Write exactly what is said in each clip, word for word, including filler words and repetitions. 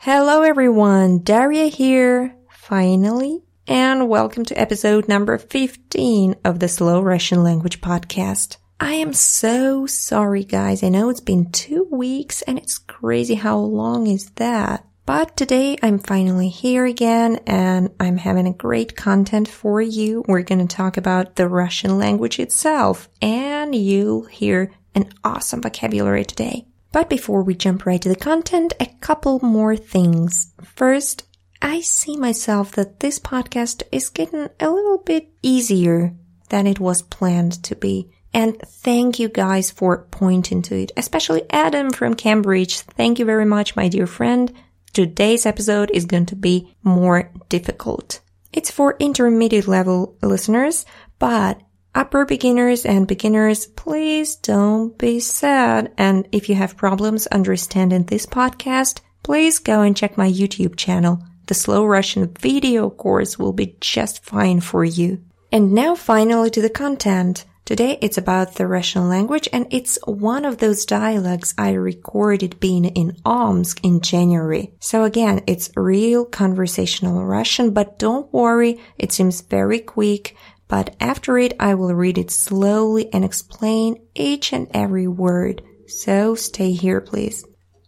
Hello everyone, Daria here, finally, and welcome to episode number fifteen of the Slow Russian Language Podcast. I am so sorry guys, I know it's been two weeks and it's crazy how long is that. But today I'm finally here again and I'm having a great content for you. We're going to talk about the Russian language itself and you'll hear an awesome vocabulary today. But before we jump right to the content, a couple more things. First, I see myself that this podcast is getting a little bit easier than it was planned to be. And thank you guys for pointing to it, especially Adam from Cambridge. Thank you very much, my dear friend. Today's episode is going to be more difficult. It's for intermediate level listeners, but upper beginners and beginners, please don't be sad. And if you have problems understanding this podcast, please go and check my YouTube channel. The Slow Russian video course will be just fine for you. And now finally to the content. Today it's about the Russian language and it's one of those dialogues I recorded being in Omsk in January. So again, it's real conversational Russian, but don't worry, it seems very quick. But after it, I will read it slowly and explain each and every word. So stay here, please.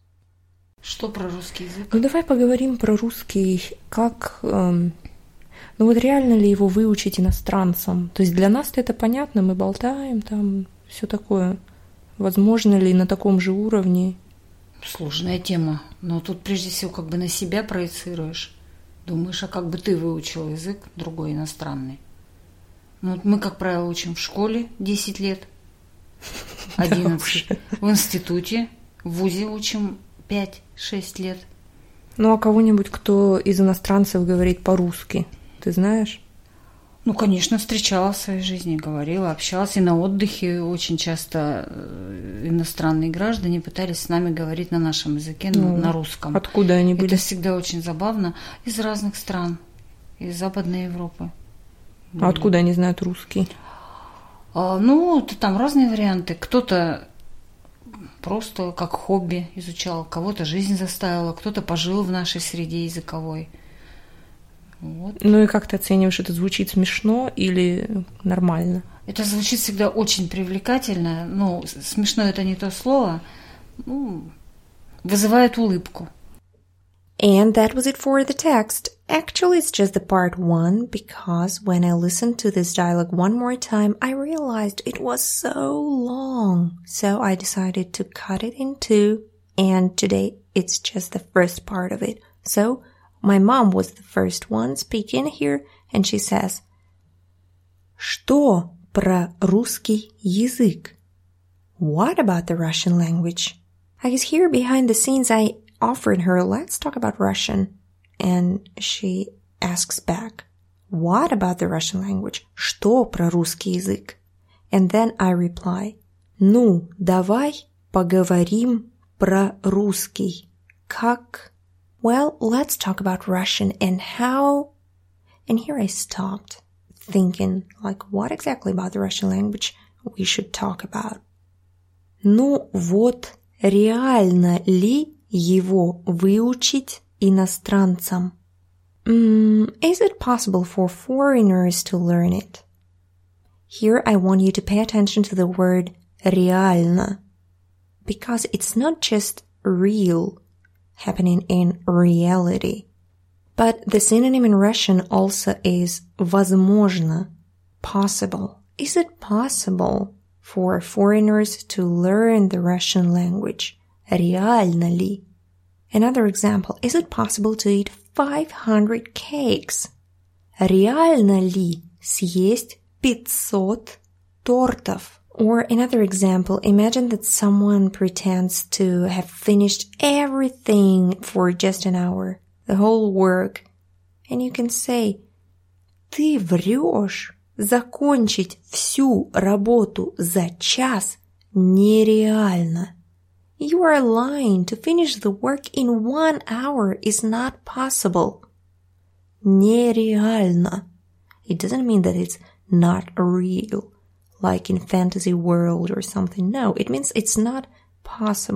Что про русский язык? Ну, давай поговорим про русский, как... Эм, ну, вот реально ли его выучить иностранцам? То есть для нас-то это понятно, мы болтаем там, все такое. Возможно ли на таком же уровне? Сложная тема. Но тут прежде всего как бы на себя проецируешь. Думаешь, а как бы ты выучил язык другой иностранный? Ну, мы, как правило, учим в школе десять лет, одиннадцать, в институте, в вузе учим пять-шесть лет. Ну, а кого-нибудь, кто из иностранцев говорит по-русски, ты знаешь? Ну, конечно, встречала в своей жизни, говорила, общалась. И на отдыхе очень часто иностранные граждане пытались с нами говорить на нашем языке, ну, на русском. Откуда они были? Это всегда очень забавно. Из разных стран, из Западной Европы. А откуда они знают русский? А, ну, там разные варианты. Кто-то просто как хобби изучал, кого-то жизнь заставила, кто-то пожил в нашей среде языковой. Вот. Ну и как ты оцениваешь, это звучит смешно или нормально? Это звучит всегда очень привлекательно. Ну, смешно это не то слово. Ну, вызывает улыбку. And that was it for the text. Actually, it's just the part one, because when I listened to this dialogue one more time, I realized it was so long. So I decided to cut it in two, and today it's just the first part of it. So my mom was the first one speaking here, and she says, Что про русский язык? What about the Russian language? I guess here behind the scenes I offered her, let's talk about Russian. And she asks back, what about the Russian language? Что про русский язык? And then I reply, ну, давай поговорим про русский. Как? Well, let's talk about Russian and how... And here I stopped, thinking, like, what exactly about the Russian language we should talk about? Ну, вот, реально ли его выучить иностранцам? Mm, is it possible for foreigners to learn it? Here I want you to pay attention to the word реально, because it's not just real, happening in reality. But the synonym in Russian also is возможно, possible. Is it possible for foreigners to learn the Russian language? Реально ли? Another example, is it possible to eat five hundred cakes? Реально ли съесть пятьсот тортов? Or another example, imagine that someone pretends to have finished everything for just an hour, the whole work. And you can say, ты врешь, закончить всю работу за час нереально. You are lying. To finish the work in one hour is not possible. Нереально. It doesn't mean that it's not real. like in fantasy world or something. No, it means it's not possible.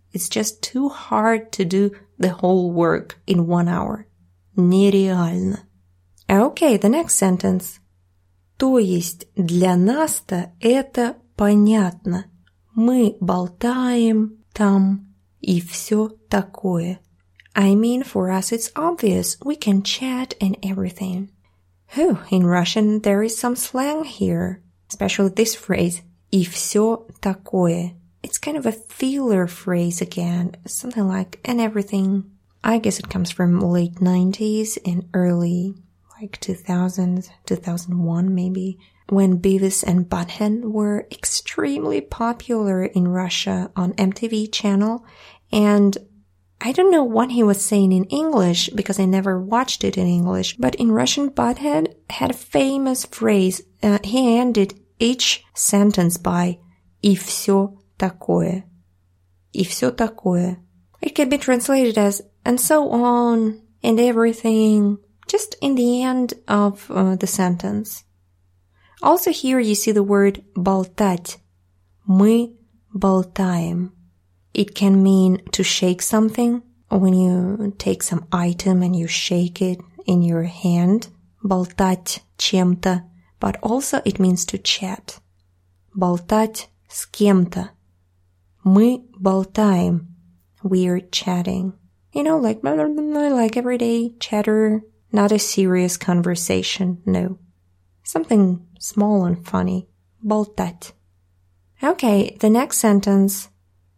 It's just too hard to do the whole work in one hour. Нереально. Okay, the next sentence. То есть для нас-то это понятно. Мы болтаем там и все такое. I mean, for us it's obvious. We can chat and everything. Oh, in Russian there is some slang here. Especially this phrase. И все такое. It's kind of a filler phrase again. Something like and everything. I guess it comes from late nineties and early like two thousands, two thousand one maybe, when Beavis and Butthead were extremely popular in Russia on M T V channel. And I don't know what he was saying in English because I never watched it in English, but in Russian Butthead had a famous phrase. Uh, he ended each sentence by «и все такое». «И все такое». It can be translated as «and so on» and everything, just in the end of uh, the sentence. Also here you see the word болтать. Мы болтаем. It can mean to shake something, or when you take some item and you shake it in your hand, болтать чем-то, but also it means to chat. Болтать с кем-то. Мы болтаем. We're chatting. You know, like, like everyday chatter, not a serious conversation, no. Something small and funny. Болтать. Okay, the next sentence.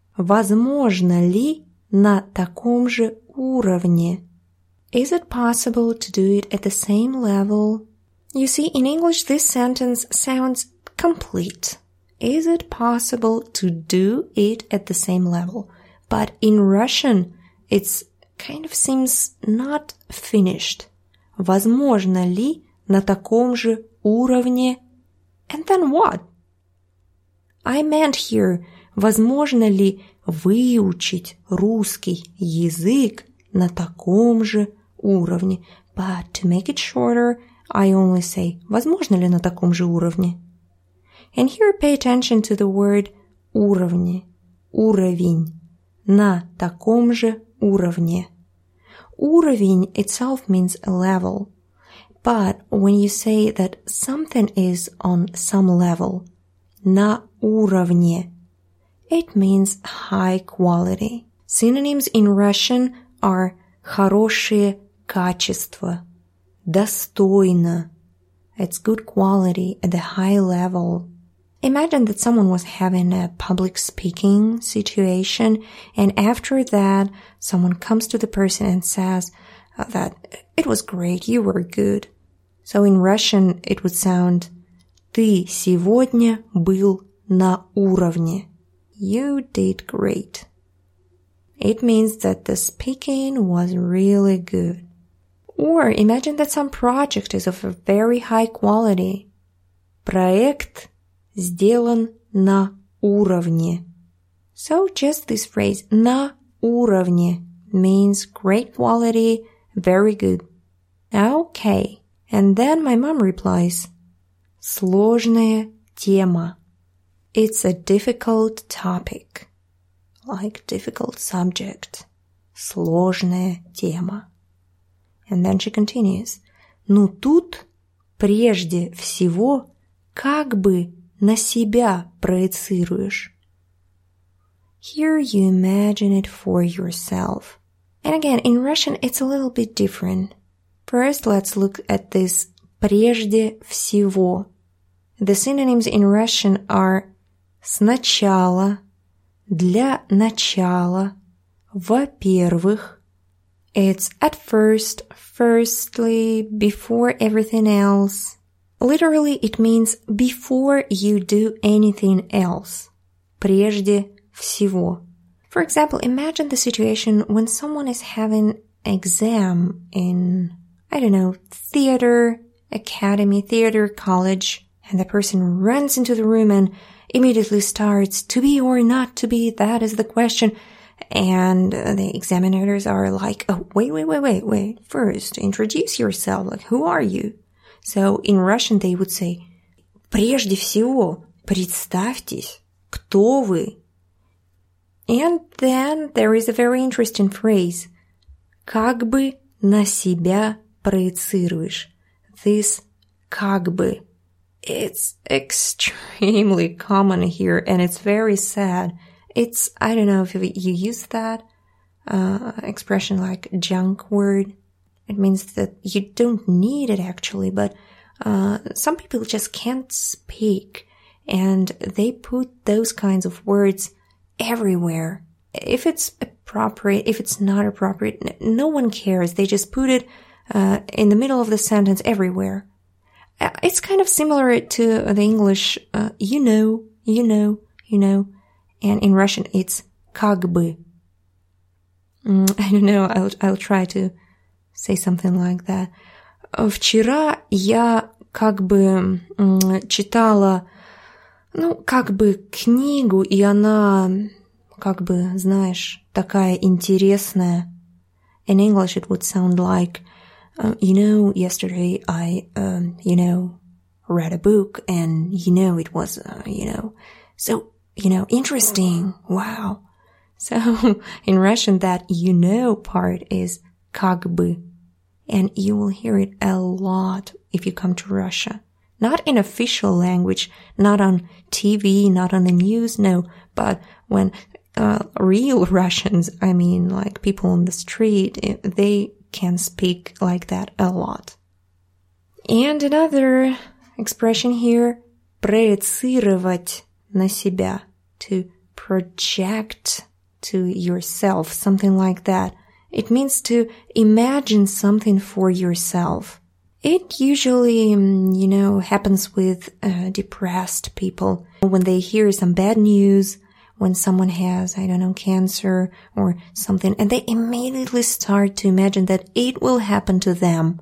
Возможно ли на таком же уровне? Is it possible to do it at the same level? You see, in English this sentence sounds complete. Is it possible to do it at the same level? But in Russian, it's kind of seems not finished. Возможно ли на таком же уровне? And then what? I meant here, возможно ли выучить русский язык на таком же уровне? But to make it shorter, I only say, возможно ли на таком же уровне? And here pay attention to the word уровне, уровень, на таком же уровне. Уровень itself means a level, but when you say that something is on some level, на уровне, it means high quality. Synonyms in Russian are хорошее качество, достойно. It's good quality at the high level. Imagine that someone was having a public speaking situation, and after that, someone comes to the person and says uh, that it was great, you were good. So in Russian, it would sound «Ты сегодня был на уровне». You did great. It means that the speaking was really good. Or imagine that some project is of a very high quality. Проект сделан на уровне. So just this phrase на уровне means great quality, very good. Okay. And then my mom replies, сложная тема. It's a difficult topic, like difficult subject. Сложная тема. And then she continues, ну тут прежде всего как бы на себя проецируешь. Here you imagine it for yourself. And again, in Russian it's a little bit different. First, let's look at this прежде всего. The synonyms in Russian are сначала, для начала, во-первых. It's at first, firstly, before everything else. Literally, it means before you do anything else. Прежде всего. For example, imagine the situation when someone is having an exam in, I don't know, theater, academy, theater, college, and the person runs into the room and immediately starts to be or not to be, that is the question. And the examiners are like, oh, wait, wait, wait, wait, wait. First, introduce yourself. Like, who are you? So in Russian they would say, прежде всего, представьтесь, кто вы? And then there is a very interesting phrase. Как бы на себя проецируешь. This как бы. It's extremely common here and it's very sad. It's, I don't know if you use that uh, expression like junk word. It means that you don't need it actually, but uh, some people just can't speak and they put those kinds of words everywhere. If it's appropriate, if it's not appropriate, no one cares. They just put it uh, in the middle of the sentence everywhere. It's kind of similar to the English, uh, you know, you know, you know. And in Russian, it's как бы. Mm, I don't know, I'll, I'll try to say something like that. Вчера я как бы читала, ну, как бы книгу, и она, как бы, знаешь, такая интересная. In English, it would sound like, uh, you know, yesterday I, um, you know, read a book, and, you know, it was, uh, you know, so, you know, interesting. Wow. So, in Russian, that you know part is как бы. And you will hear it a lot if you come to Russia. Not in official language, not on T V, not on the news, no. But when uh, real Russians, I mean like people on the street, they can speak like that a lot. And another expression here, проецировать на себя, to project to yourself, something like that. It means to imagine something for yourself. It usually, you know, happens with uh, depressed people. When they hear some bad news, when someone has, I don't know, cancer or something, and they immediately start to imagine that it will happen to them.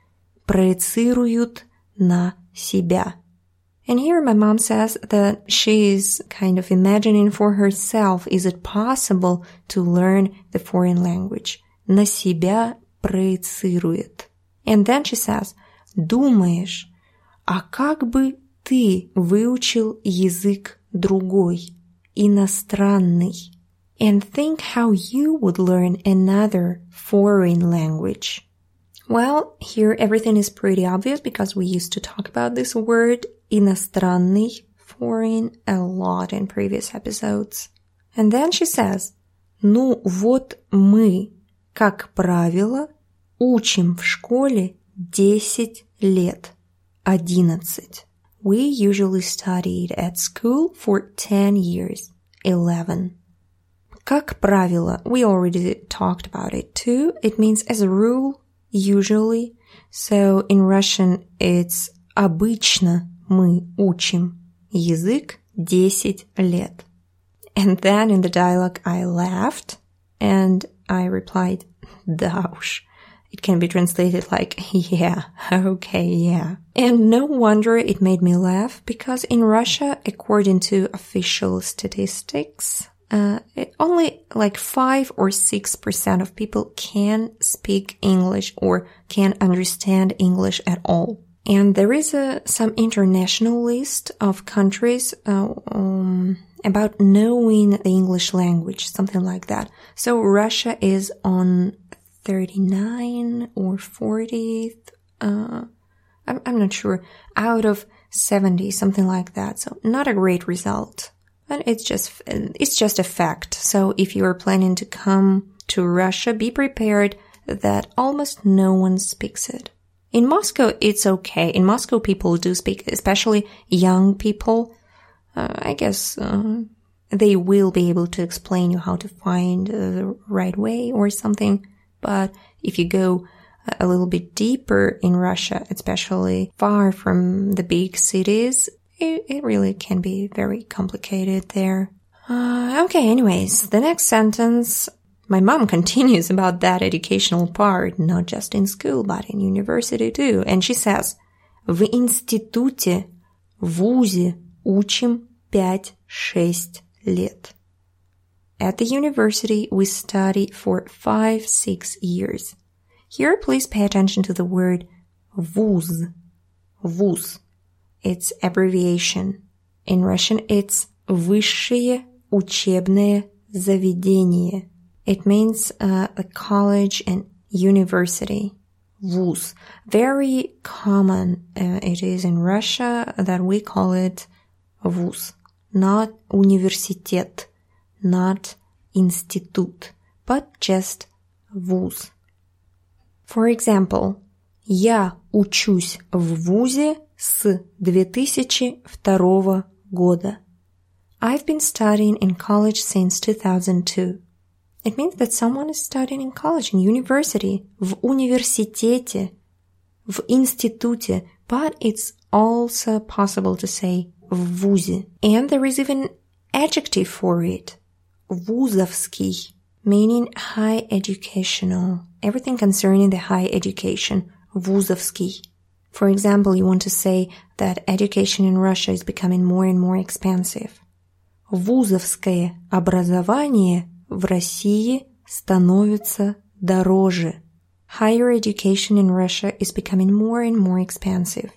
Проецируют на себя. And here my mom says that she is kind of imagining for herself, is it possible to learn the foreign language? На себя проецирует. And then she says, думаешь, а как бы ты выучил язык другой, иностранный? And think how you would learn another foreign language. Well, here everything is pretty obvious because we used to talk about this word иностранный, foreign, a lot in previous episodes. And then she says, ну вот мы, как правило, учим в школе десять лет, одиннадцать. We usually studied at school for ten years, eleven. Как правило, we already talked about it too. It means as a rule, usually. So in Russian it's обычно мы учим язык десять лет. And then in the dialogue I laughed and I replied, да уж. It can be translated like, yeah, okay, yeah. And no wonder it made me laugh because in Russia, according to official statistics, uh, it only like five or six percent of people can speak English or can understand English at all. And there is a, some international list of countries uh, um, about knowing the English language, something like that. So Russia is on thirty-nine or fortieth, uh, I'm, I'm not sure, out of seventy, something like that. So not a great result, but it's just, it's just a fact. So if you are planning to come to Russia, be prepared that almost no one speaks it. In Moscow, it's okay. In Moscow, people do speak, especially young people. Uh, I guess, uh, they will be able to explain you how to find uh, the right way or something. But if you go a little bit deeper in Russia, especially far from the big cities, it, it really can be very complicated there. Uh, okay, anyways, the next sentence, my mom continues about that educational part, not just in school, but in university too. And she says, в институте, вузе учим пять-шесть лет. At the university, we study for five, six years. Here, please pay attention to the word вуз. Вуз. It's abbreviation. In Russian, it's высшее учебное заведение. It means uh, a college and university. Вуз. Very common uh, it is in Russia that we call it вуз. Not университет, not институт, but just вуз. For example, я учусь в вузе с две тысячи второго года. I've been studying in college since two thousand two. It means that someone is studying in college, in university, в университете, в институте, but it's also possible to say в вузе. And there is even adjective for it, вузовский, meaning high educational, everything concerning the high education, вузовский. For example, you want to say that education in Russia is becoming more and more expensive. Вузовское образование в России становится дороже. Higher education in Russia is becoming more and more expensive.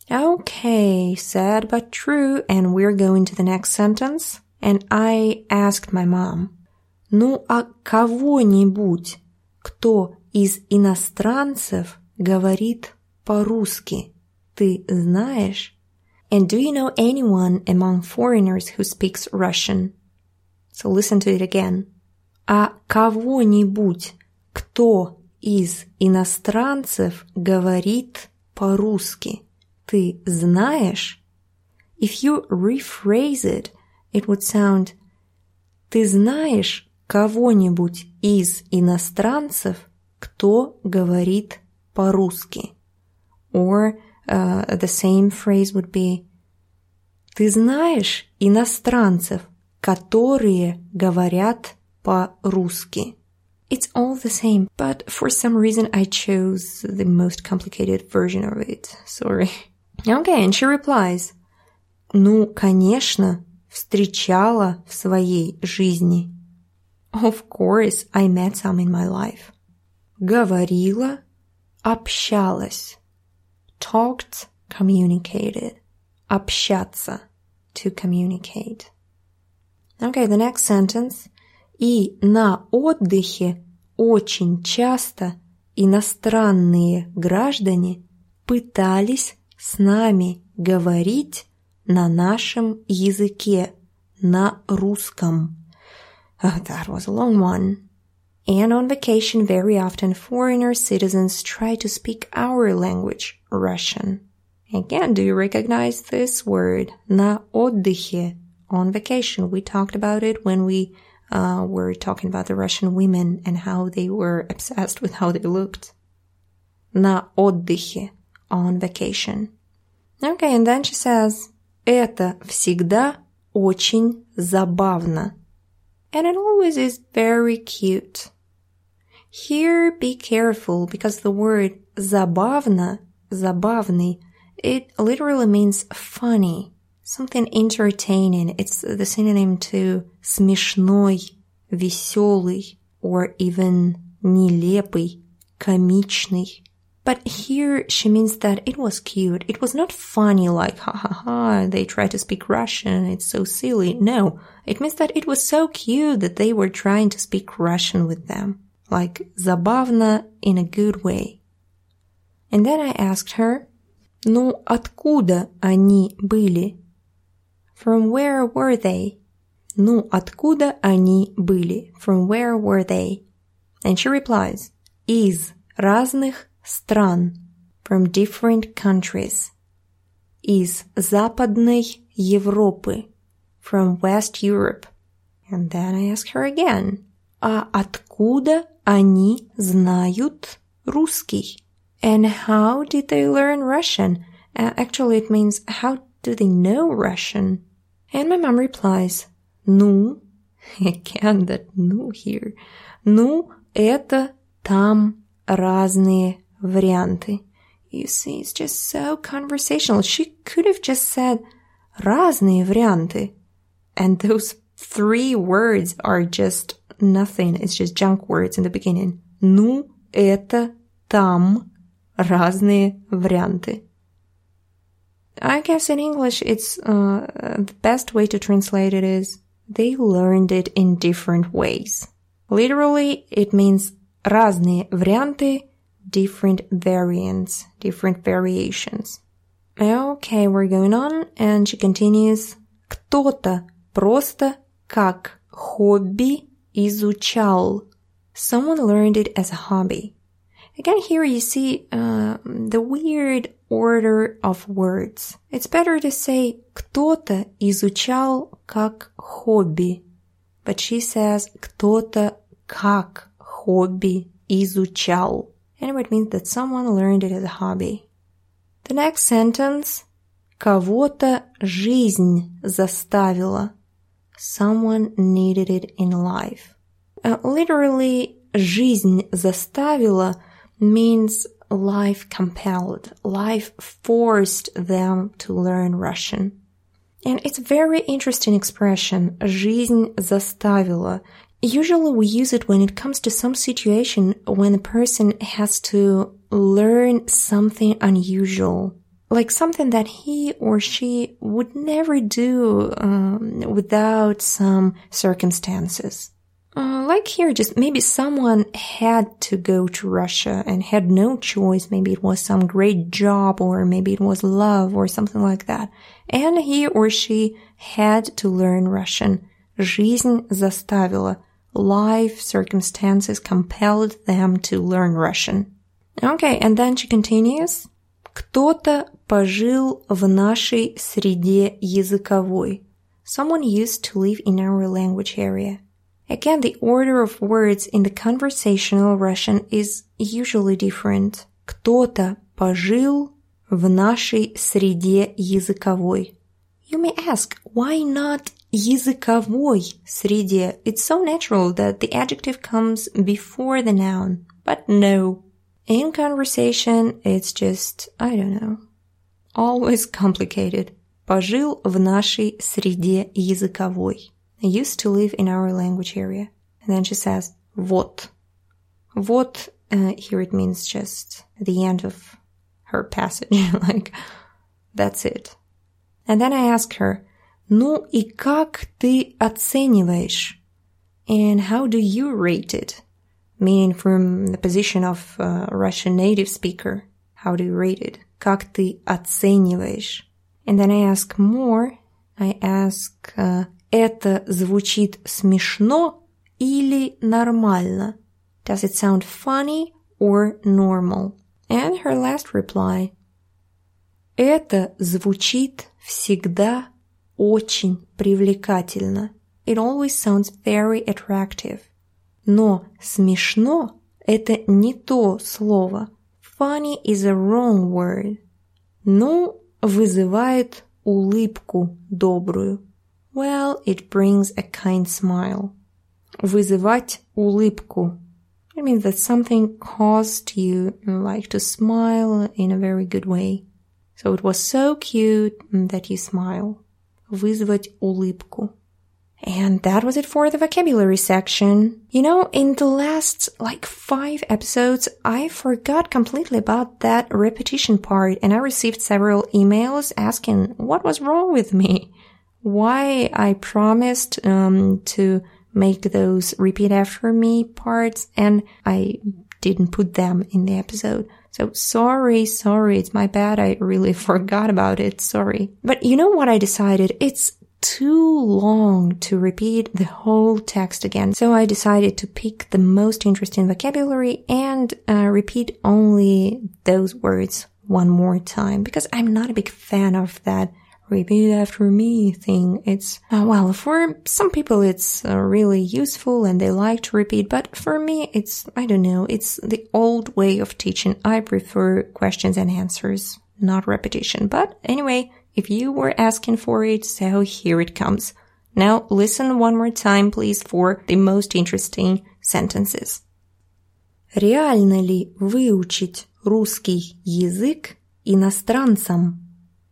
Okay, sad but true, and we're going to the next sentence. And I asked my mom, ну а кого-нибудь, кто из иностранцев говорит по-русски, ты знаешь? And do you know anyone among foreigners who speaks Russian? So listen to it again. А кого-нибудь, кто из иностранцев говорит по-русски, ты знаешь? If you rephrase it, it would sound ты знаешь кого-нибудь из иностранцев, кто говорит по-русски? Or uh, the same phrase would be ты знаешь иностранцев, которые говорят по-русски? It's all the same, but for some reason I chose the most complicated version of it. Sorry. Okay, and she replies, ну, конечно, встречала в своей жизни. Of course, I met some in my life. Говорила, общалась. Talked, communicated. Общаться, to communicate. Okay, the next sentence. И на отдыхе очень часто иностранные граждане пытались с нами говорить на нашем языке, на русском. Oh, that was a long one. And on vacation, very often foreigner citizens try to speak our language, Russian. Again, do you recognize this word? На отдыхе. On vacation, we talked about it when we uh, were talking about the Russian women and how they were obsessed with how they looked. На отдыхе. On vacation. Okay, and then she says, это всегда очень забавно. And it always is very cute. Here, be careful, because the word забавно, забавный, it literally means funny, something entertaining. It's the synonym to смешной, веселый, or even нелепый, комичный. But here she means that it was cute. It was not funny like, ha ha ha, they try to speak Russian, it's so silly. No, it means that it was so cute that they were trying to speak Russian with them. Like, забавно in a good way. And then I asked her, ну, откуда они были? From where were they? Ну, откуда они были? From where were they? And she replies, из разных стран, from different countries. Из Западной Европы, from West Europe. And then I ask her again, а откуда они знают русский? And how did they learn Russian? Uh, actually, it means, how do they know Russian? And my mom replies, ну, again that ну here, ну, это там разные варианты. You see, it's just so conversational. She could have just said разные варианты. And those three words are just nothing. It's just junk words in the beginning. Ну, это там разные варианты. I guess in English, it's uh, the best way to translate it is they learned it in different ways. Literally, it means разные варианты, different variants, different variations. Okay, we're going on, and she continues. Кто-то просто как хобби изучал. Someone learned it as a hobby. Again, here you see uh, the weird order of words. It's better to say кто-то изучал как хобби. But she says кто-то как хобби изучал. Anyway, it means that someone learned it as a hobby. The next sentence. Кого-то жизнь заставила. Someone needed it in life. Uh, literally, жизнь заставила means life compelled. Life forced them to learn Russian. And it's a very interesting expression, жизнь заставила. Usually we use it when it comes to some situation when a person has to learn something unusual. Like something that he or she would never do um, without some circumstances. Uh, like here, just maybe someone had to go to Russia and had no choice. Maybe it was some great job, or maybe it was love or something like that. And he or she had to learn Russian. Жизнь заставила. Life circumstances compelled them to learn Russian. Okay, and then she continues. Кто-то пожил в нашей среде языковой. Someone used to live in our language area. Again, the order of words in the conversational Russian is usually different. Кто-то пожил в нашей среде языковой. You may ask, why not языковой среде? It's so natural that the adjective comes before the noun. But no. In conversation, it's just, I don't know, always complicated. Пожил в нашей среде языковой. Used to live in our language area. And then she says, вот. Вот, uh, here it means just the end of her passage. Like, that's it. And then I ask her, ну и как ты оцениваешь? And how do you rate it? Meaning from the position of a Russian native speaker. How do you rate it? Как ты оцениваешь? And then I ask more. I ask, uh, это звучит смешно или нормально? Does it sound funny or normal? And her last reply. Это звучит всегда очень привлекательно. It always sounds very attractive. Но смешно – это не то слово. Funny is a wrong word. Ну, вызывает улыбку добрую. Well, it brings a kind smile. Вызывать улыбку. It means that something caused you like to smile in a very good way. So it was so cute that you smile. Вызвать улыбку. And that was it for the vocabulary section. You know, in the last, like, five episodes, I forgot completely about that repetition part, and I received several emails asking what was wrong with me. Why I promised um, to make those repeat after me parts, and I didn't put them in the episode. So sorry, sorry, it's my bad. I really forgot about it. Sorry. But you know what I decided? It's too long to repeat the whole text again. So I decided to pick the most interesting vocabulary and uh, repeat only those words one more time, because I'm not a big fan of that repeat after me thing. It's, uh, well, for some people it's uh, really useful and they like to repeat, but for me it's, I don't know, it's the old way of teaching. I prefer questions and answers, not repetition. But anyway, if you were asking for it, so here it comes. Now listen one more time, please, for the most interesting sentences. Реально ли выучить русский язык иностранцам?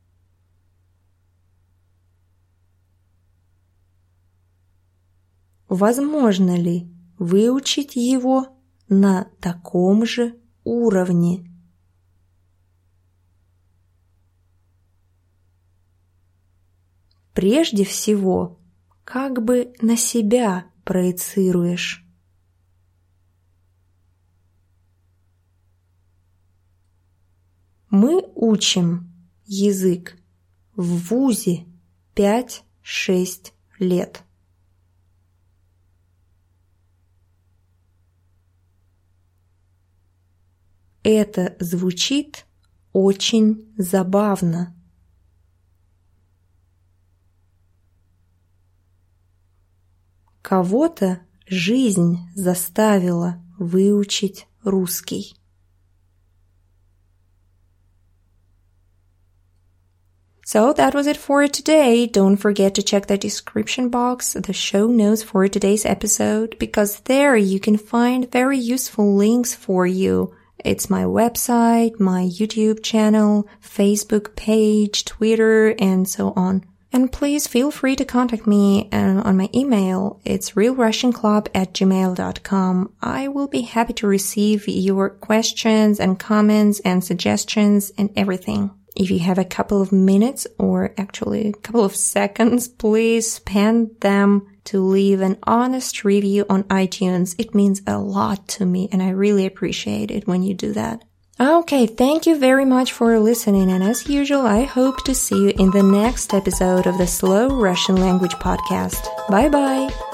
Возможно ли выучить его на таком же уровне? Прежде всего, как бы на себя проецируешь. Мы учим язык в вузе пять-шесть лет. Это звучит очень забавно. Кого-то жизнь заставила выучить русский. So that was it for today. Don't forget to check the description box, the show notes for today's episode, because there you can find very useful links for you. It's my website, my YouTube channel, Facebook page, Twitter, and so on. And please feel free to contact me uh, on my email. It's real russian club at gmail dot com. I will be happy to receive your questions and comments and suggestions and everything. If you have a couple of minutes or actually a couple of seconds, please spend them to leave an honest review on iTunes. It means a lot to me and I really appreciate it when you do that. Okay, thank you very much for listening, and as usual, I hope to see you in the next episode of the Slow Russian Language Podcast. Bye-bye!